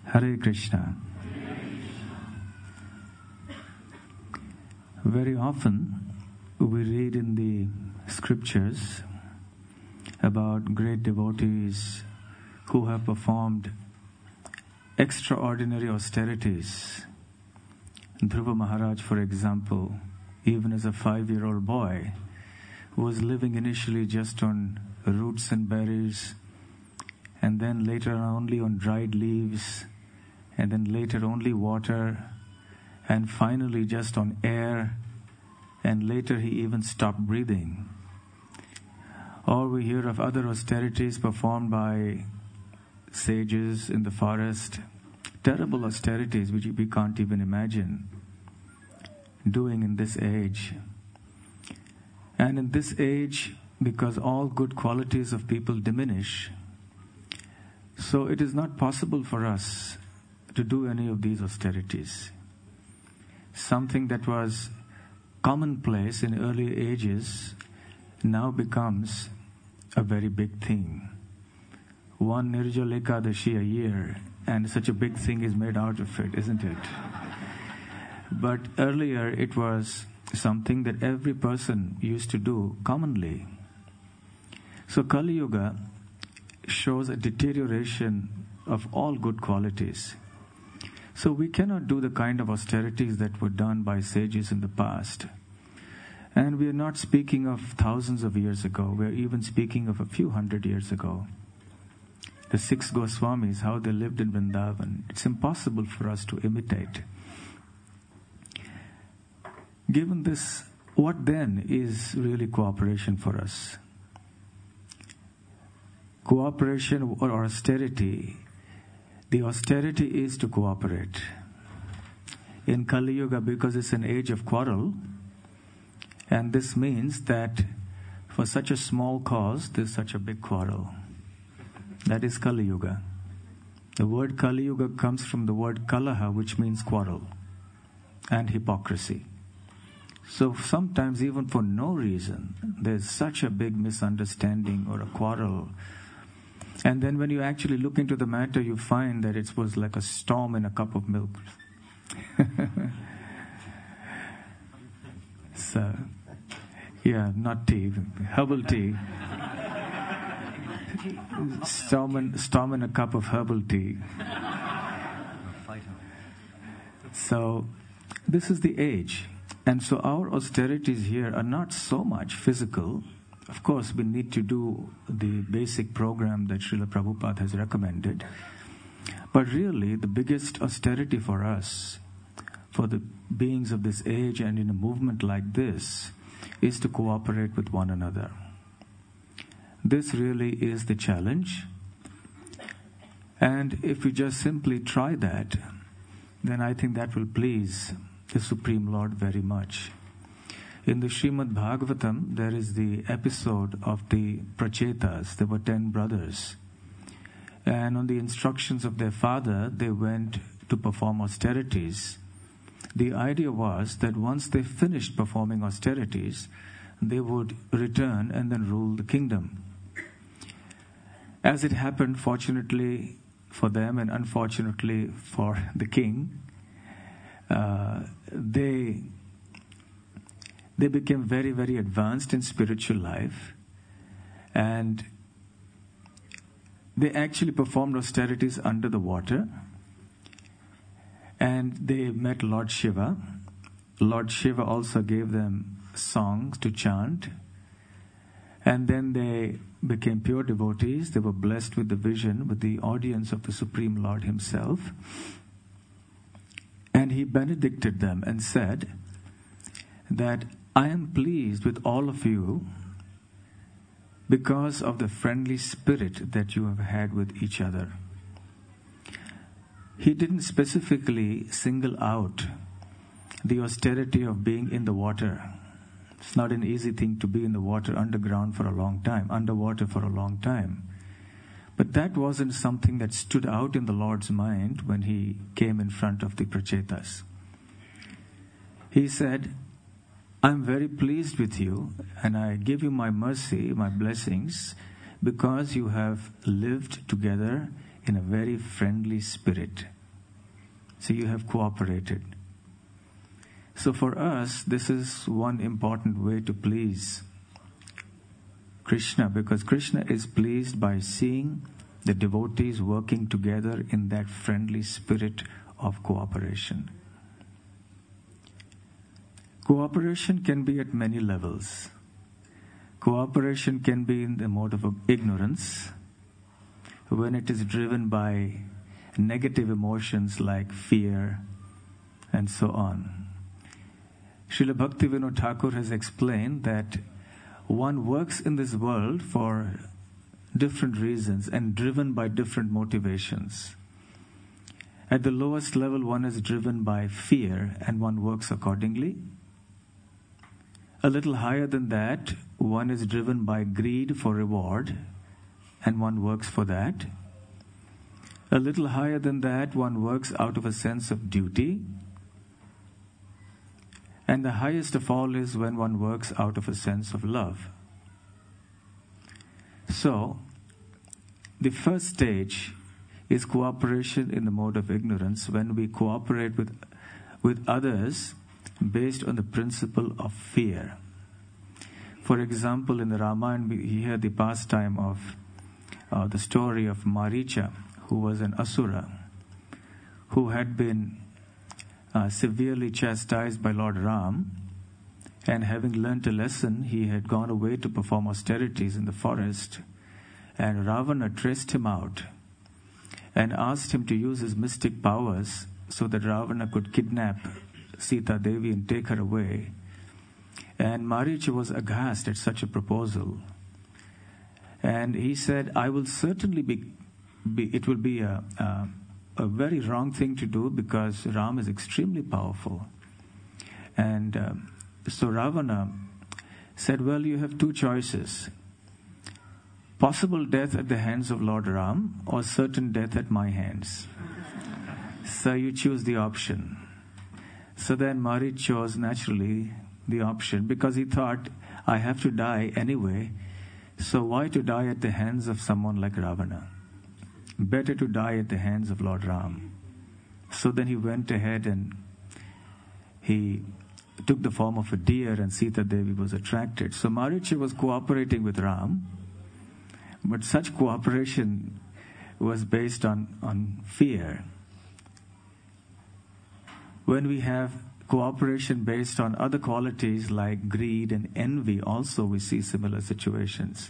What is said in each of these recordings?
Hare Krishna. Very often we read in the scriptures about great devotees who have performed extraordinary austerities. Dhruva Maharaj, for example, even as a 5-year-old boy, was living initially just on roots and berries, and then later only on dried leaves, and then later only water, and finally just on air, and later he even stopped breathing. Or we hear of other austerities performed by sages in the forest, terrible austerities which we can't even imagine doing in this age. And in this age, because all good qualities of people diminish, so it is not possible for us to do any of these austerities. Something that was commonplace in early ages now becomes a very big thing. One Nirjala Ekadashi a year, and such a big thing is made out of it, isn't it? But earlier it was something that every person used to do commonly. So Kali Yuga shows a deterioration of all good qualities. So we cannot do the kind of austerities that were done by sages in the past. And we are not speaking of thousands of years ago. We are even speaking of a few hundred years ago. The 6 Goswamis, how they lived in Vrindavan. It's impossible for us to imitate. Given this, what then is really cooperation for us? Cooperation or austerity, the austerity is to cooperate. In Kali Yuga, because it's an age of quarrel, and this means that for such a small cause, there's such a big quarrel. That is Kali Yuga. The word Kali Yuga comes from the word Kalaha, which means quarrel and hypocrisy. So sometimes even for no reason, there's such a big misunderstanding or a quarrel. And then when you actually look into the matter, you find that it was like a storm in a cup of milk. So, yeah, not tea, herbal tea. Storm in a cup of herbal tea. So, this is the age. And so our austerities here are not so much physical. Of course, we need to do the basic program that Srila Prabhupada has recommended. But really, the biggest austerity for us, for the beings of this age and in a movement like this, is to cooperate with one another. This really is the challenge. And if we just simply try that, then I think that will please the Supreme Lord very much. In the Srimad Bhagavatam, there is the episode of the Prachetas. There were 10 brothers. And on the instructions of their father, they went to perform austerities. The idea was that once they finished performing austerities, they would return and then rule the kingdom. As it happened, fortunately for them and unfortunately for the king, they became very, very advanced in spiritual life, and they actually performed austerities under the water, and they met Lord Shiva. Lord Shiva also gave them songs to chant, and then they became pure devotees. They were blessed with the vision, with the audience of the Supreme Lord himself, and he benedicted them and said that I am pleased with all of you because of the friendly spirit that you have had with each other. He didn't specifically single out the austerity of being in the water. It's not an easy thing to be in the water underground for a long time, underwater for a long time. But that wasn't something that stood out in the Lord's mind when he came in front of the Prachetas. He said, I'm very pleased with you, and I give you my mercy, my blessings, because you have lived together in a very friendly spirit. So you have cooperated. So for us, this is one important way to please Krishna, because Krishna is pleased by seeing the devotees working together in that friendly spirit of cooperation. Cooperation can be at many levels. Cooperation can be in the mode of ignorance, when it is driven by negative emotions like fear and so on. Srila Bhaktivinoda Thakur has explained that one works in this world for different reasons and driven by different motivations. At the lowest level, one is driven by fear and one works accordingly. A little higher than that, one is driven by greed for reward and one works for that. A little higher than that, one works out of a sense of duty. And the highest of all is when one works out of a sense of love. So, the first stage is cooperation in the mode of ignorance, when we cooperate with others based on the principle of fear. For example, in the Ramayana, we hear the pastime of the story of Maricha, who was an asura, who had been severely chastised by Lord Ram, and having learnt a lesson, he had gone away to perform austerities in the forest, and Ravana traced him out and asked him to use his mystic powers so that Ravana could kidnap Sita Devi and take her away. And Maricha was aghast at such a proposal. And he said, I will certainly it will be a very wrong thing to do, because Ram is extremely powerful. And so Ravana said, well, you have two choices. Possible death at the hands of Lord Ram, or certain death at my hands. So you choose the option. So then Maricha chose naturally the option, because he thought, I have to die anyway, so why to die at the hands of someone like Ravana? Better to die at the hands of Lord Ram. So then he went ahead and he took the form of a deer, and Sita Devi was attracted. So Maricha was cooperating with Ram, but such cooperation was based on fear. When we have cooperation based on other qualities like greed and envy, also we see similar situations.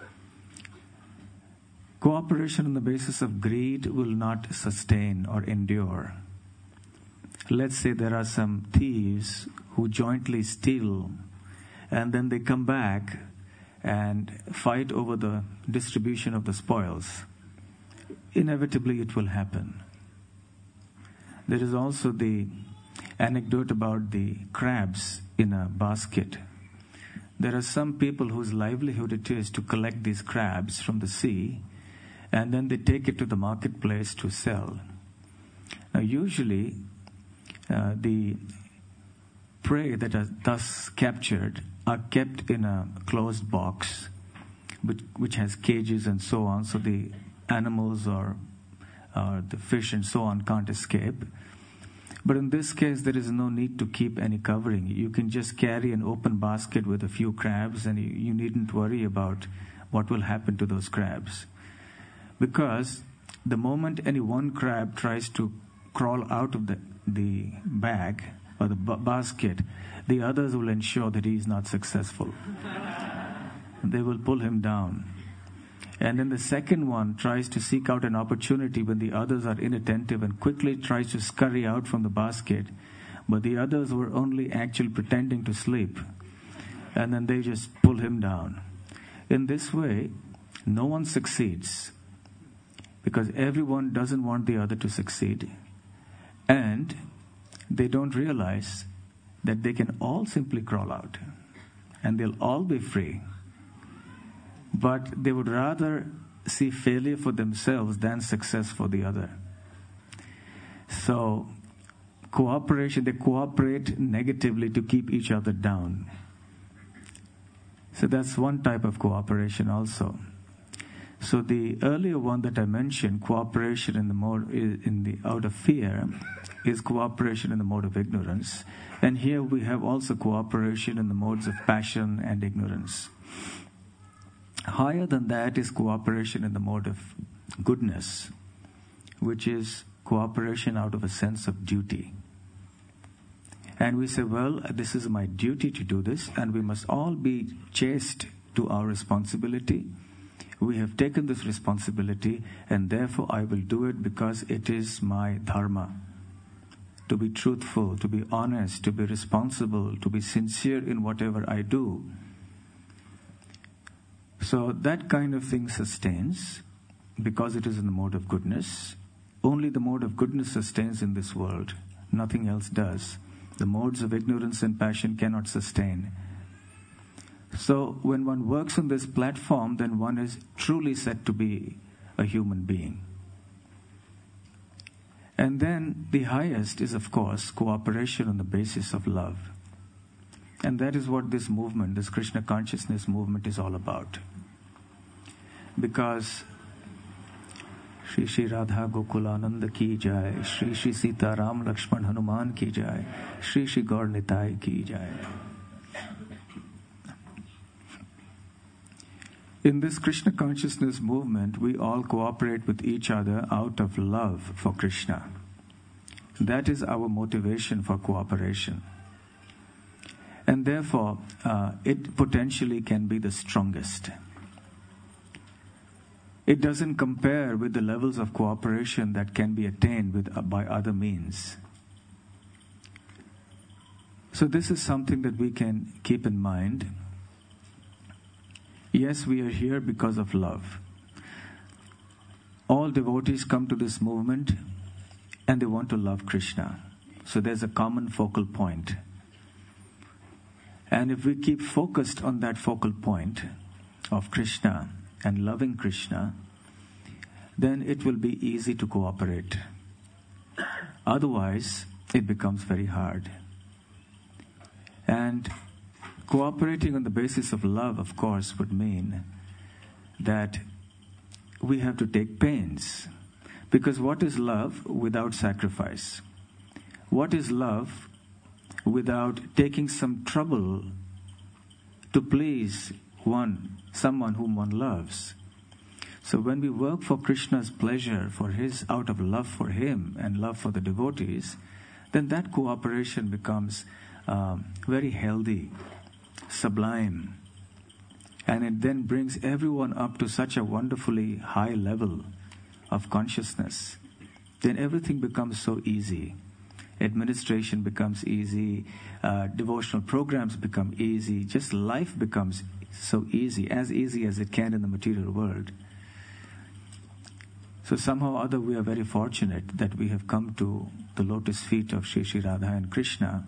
Cooperation on the basis of greed will not sustain or endure. Let's say there are some thieves who jointly steal, and then they come back and fight over the distribution of the spoils. Inevitably it will happen. There is also the anecdote about the crabs in a basket. There are some people whose livelihood it is to collect these crabs from the sea, and then they take it to the marketplace to sell. Now usually the prey that are thus captured are kept in a closed box which has cages and so on, so the animals or the fish and so on can't escape. But in this case, there is no need to keep any covering. You can just carry an open basket with a few crabs, and you needn't worry about what will happen to those crabs. Because the moment any one crab tries to crawl out of the bag or the basket, the others will ensure that he is not successful. They will pull him down. And then the second one tries to seek out an opportunity when the others are inattentive and quickly tries to scurry out from the basket. But the others were only actually pretending to sleep. And then they just pull him down. In this way, no one succeeds, because everyone doesn't want the other to succeed. And they don't realize that they can all simply crawl out and they'll all be free. But they would rather see failure for themselves than success for the other. So cooperation, they cooperate negatively to keep each other down. So that's one type of cooperation also. So the earlier one that I mentioned, cooperation in the mode out of fear, is cooperation in the mode of ignorance. And here we have also cooperation in the modes of passion and ignorance. Higher than that is cooperation in the mode of goodness, which is cooperation out of a sense of duty. And we say, well, this is my duty to do this, and we must all be chaste to our responsibility. We have taken this responsibility, and therefore I will do it because it is my dharma. To be truthful, to be honest, to be responsible, to be sincere in whatever I do. So that kind of thing sustains because it is in the mode of goodness. Only the mode of goodness sustains in this world. Nothing else does. The modes of ignorance and passion cannot sustain. So when one works on this platform, then one is truly said to be a human being. And then the highest is, of course, cooperation on the basis of love. And that is what this movement, this Krishna consciousness movement, is all about. Because Shri Shri Radha Gokulananda ki jai, Shri Shri Sita Ram Lakshman Hanuman ki jai, Shri Shri Gaur Nitai ki jai. In this Krishna consciousness movement, we all cooperate with each other out of love for Krishna. That is our motivation for cooperation. And therefore, it potentially can be the strongest. It doesn't compare with the levels of cooperation that can be attained by other means. So this is something that we can keep in mind. Yes, we are here because of love. All devotees come to this movement and they want to love Krishna. So there's a common focal point. And if we keep focused on that focal point of Krishna and loving Krishna, then it will be easy to cooperate. Otherwise, it becomes very hard. And cooperating on the basis of love, of course, would mean that we have to take pains. Because what is love without sacrifice? What is love without taking some trouble to please someone whom one loves? So when we work for Krishna's pleasure, out of love for him and love for the devotees, then that cooperation becomes very healthy, sublime. And it then brings everyone up to such a wonderfully high level of consciousness. Then everything becomes so easy. Administration becomes easy, devotional programs become easy, just life becomes so easy as it can in the material world. So somehow or other we are very fortunate that we have come to the lotus feet of Shri Shri Radha and Krishna.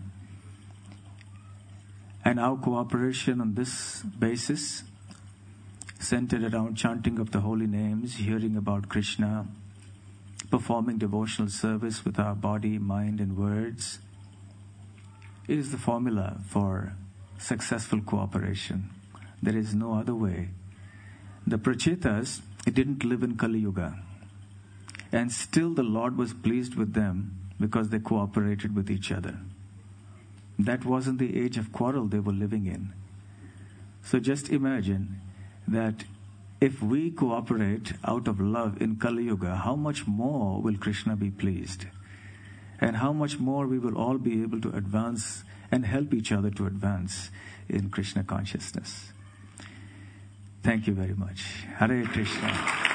And our cooperation on this basis, centered around chanting of the holy names, hearing about Krishna, performing devotional service with our body, mind and words, is the formula for successful cooperation. There is no other way. The Prachetas didn't live in Kali Yuga. And still the Lord was pleased with them because they cooperated with each other. That wasn't the age of quarrel they were living in. So just imagine that if we cooperate out of love in Kali Yuga, how much more will Krishna be pleased? And how much more we will all be able to advance and help each other to advance in Krishna consciousness. Thank you very much. Hare Krishna.